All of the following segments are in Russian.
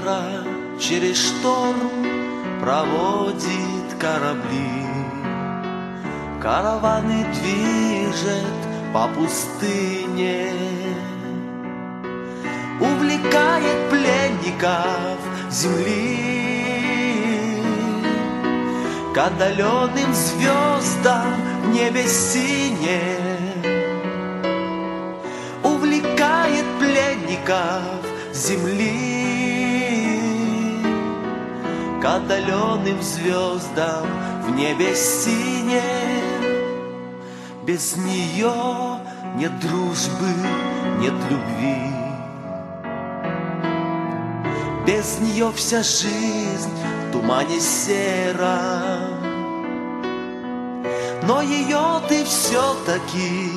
вера через шторм проводит корабли. Караваны движет по пустыне, увлекает пленников земли к отдаленным звездам в небе сине. Увлекает пленников земли к отдаленным звездам в небе сине. Без нее нет дружбы, нет любви. Без нее вся жизнь в тумане сером. Но ее ты все-таки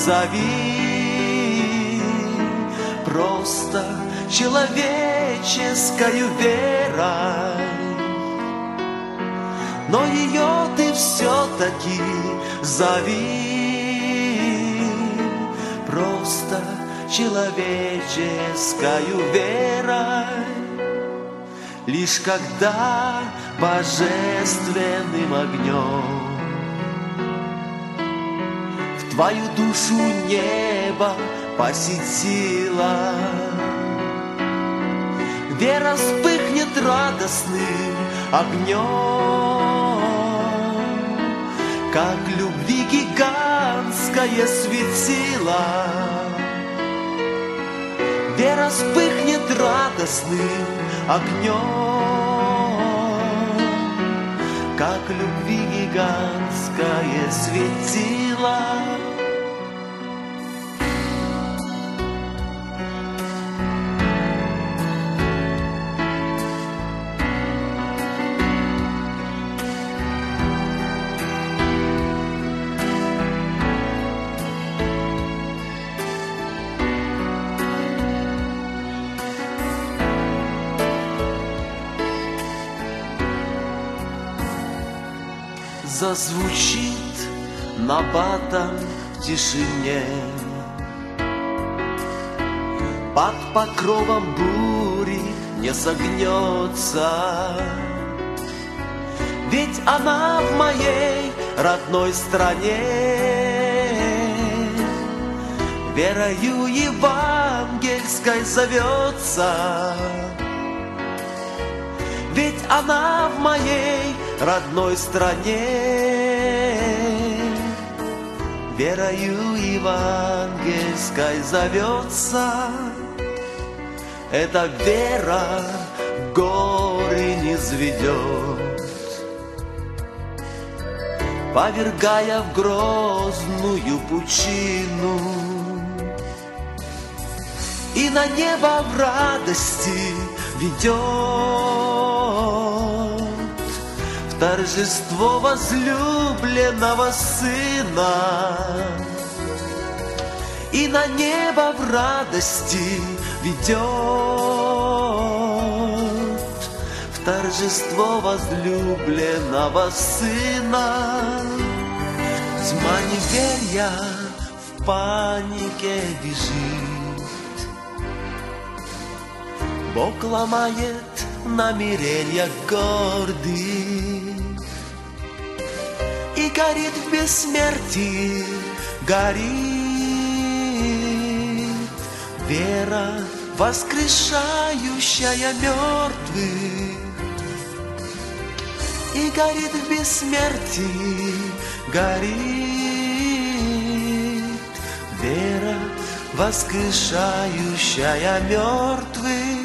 зови просто человеческою верой. Но ее ты все-таки зови просто человеческою верой. Лишь когда божественным огнем в твою душу небо посетило, вера вспыхнет радостным огнем, как любви гигантское светило. Вера вспыхнет радостным огнем, как любви гигантское светило. Зазвучит набатом в тишине, под покровом бури не согнется. Ведь она в моей родной стране верою евангельской зовется. Ведь она в моей родной стране верою евангельской зовется. Эта вера горы низведет, повергая в грозную пучину, и на небо в радости ведет в торжество возлюбленного сына. И на небо в радости ведет в торжество возлюбленного сына. Тьма неверия в панике бежит, Бог ломает намерения гордых и горит в бессмертии, горит вера, воскрешающая мертвых, и горит в бессмертии, горит вера, воскрешающая мертвых.